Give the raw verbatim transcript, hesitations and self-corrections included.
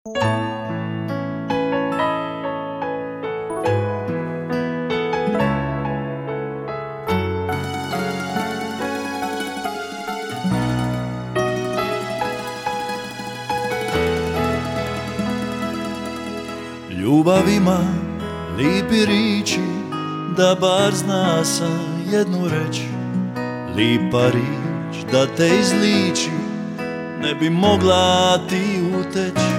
Ljubav ima lipi riči, da bar zna sa jednu reč. Lipa rič da te izliči, ne bi mogla ti uteć.